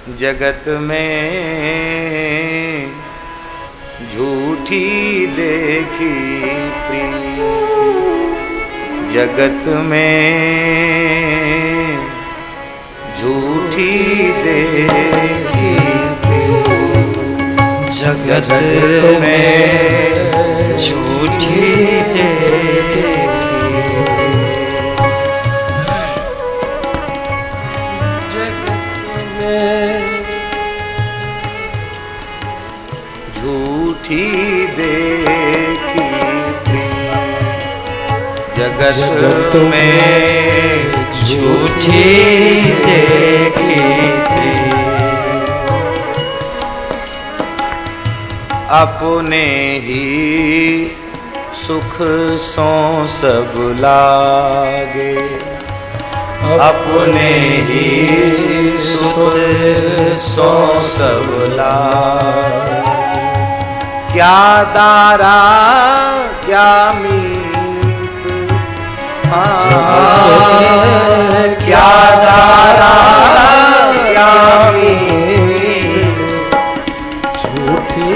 जगत में झूठी देखी प्रीति, जगत में झूठी देखी प्रीति, जगत में झूठी देखी, झूठी देखी जगत में झूठी देखी, अपने ही सुख सो सब लागे, अपने ही सुख सो सब लागे, क्या दारा क्या मीत, क्या दारा क्या मीत, झूठी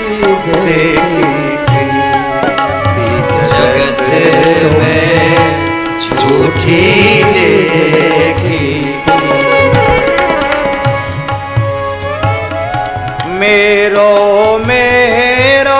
देखी जगत में झूठी देखी, मेरो मेरो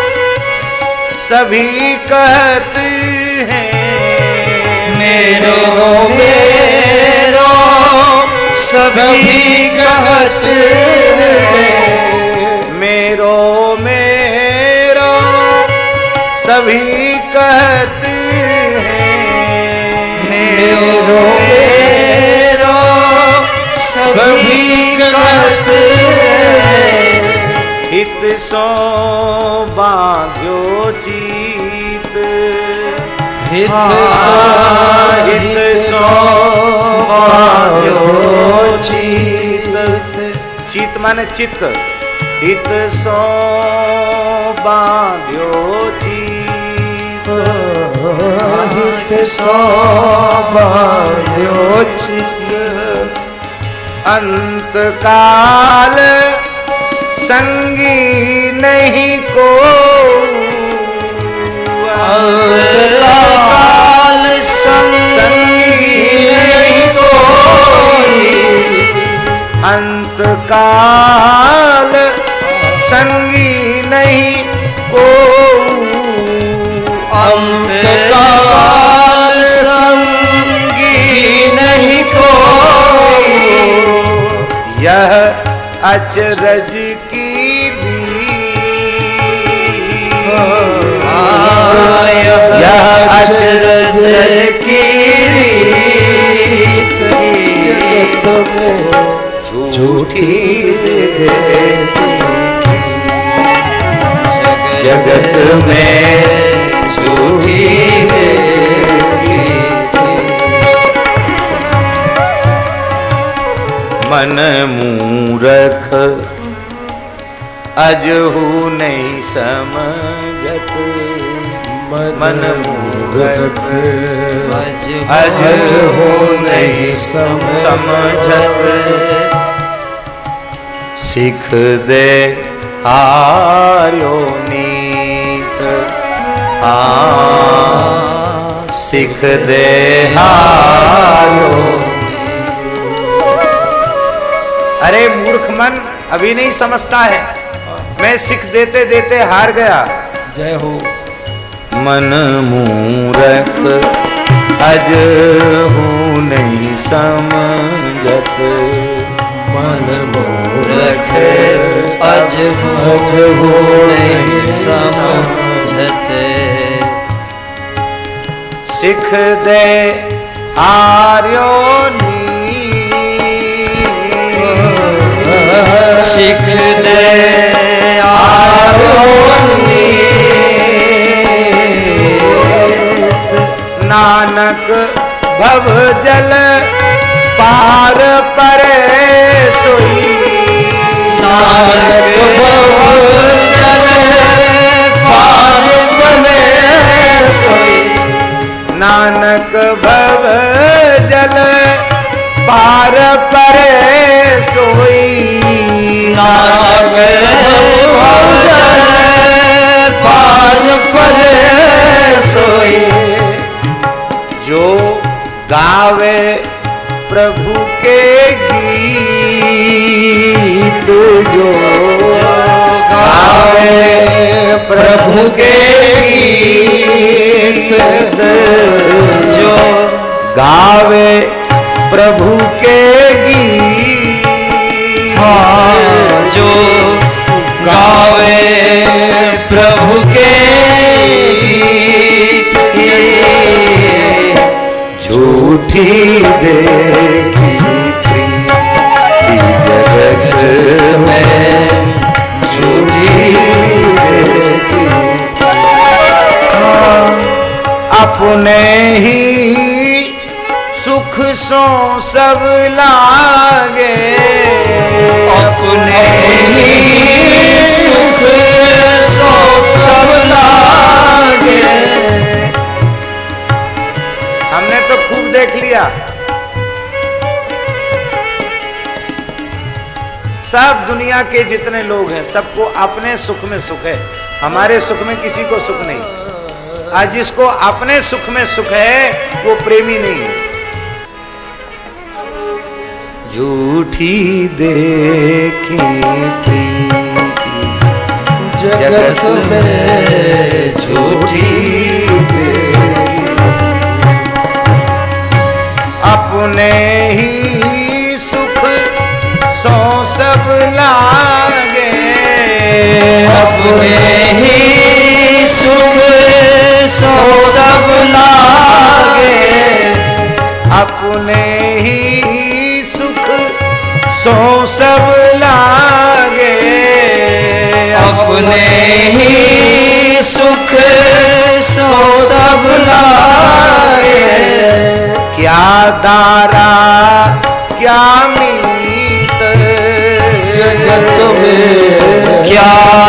सभी कहते हैं, मेरो मेरो सभी कहते हैं, मेरो मेरो सभी कहते हैं, मेरो मेरो सभी कहते हैं, हित सो बांध्यो चीत, हित सो बांध्यो चीत, चित माने चित्त, हित सो बांध्यो चित, हित सो बांध्यो चित, अंत काल संगी नहीं को, काल संगी नहीं कोई, अंत काल संगी नहीं को, अंत काल संगी नहीं कोई, यह अचरज की यह अचरज की रीत, झूठी जगत में झूठी देखी, मन मूरख अजहू नहीं समझत, मन मूरख अजहू नहीं समझत, सिख दे हार्यो नीत, सिख दे हार्यो। अरे मूर्ख मन अभी नहीं समझता है, मैं सिख देते देते हार गया। जय हो। मन मूरख अजहू नहीं समझत, मन मूरख अजहू नहीं समझत, सिख दे आर्यो सिख दे आर्यो नानक भव जल पार परे सोई, नानक भव जल पार परे सोई, नानक भव जल प्रभु के गीत जो गावे प्रभु के गीत जो गावे प्रभु के गीत, हाँ जो गावे प्रभु के गीत, झूठी देखी प्रीति जगत में झूठी देखी, अपने ही सुख सो सब लागे, अपने ही सुख सो सब लागे। हमने तो खूब देख लिया, सब दुनिया के जितने लोग हैं सबको अपने सुख में सुख है, हमारे सुख में किसी को सुख नहीं। आज जिसको अपने सुख में सुख है वो प्रेमी नहीं है। झूठी देखी प्रीति जगत में झूठी देखी, अपने ही सुख सो सब लागे, अपने ही सुख सो सब लागे, अपने ही सुख सो सब लागे, अपने ही सुख सो सब लागे। क्या दारा क्या मीत जगत में क्या